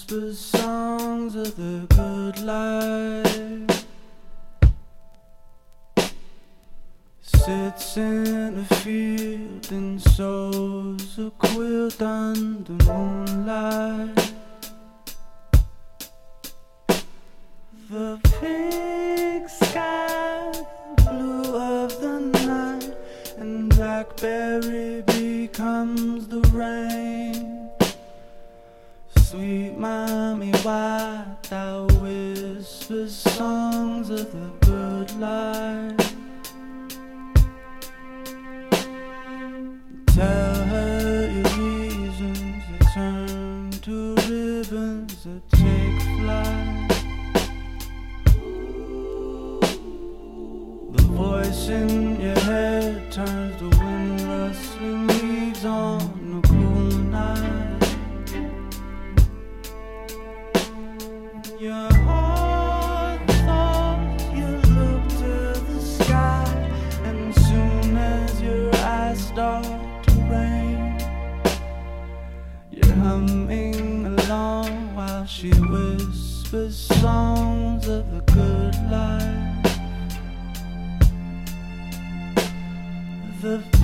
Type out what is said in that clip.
whispers songs of the good life. Sits in a field and sews a quilt under moonlight. The pink sky, blue of the night, and blackberry becomes the rain. Sweet mommy, why thou whispers songs of the good life? Tell her your reasons that turn to ribbons that take flight. The voice in your head turns to wind rustling leaves on a cool night. Your heart thought you look to the sky, and soon as your eyes start to rain, you're humming along while she whispers songs of the good life. The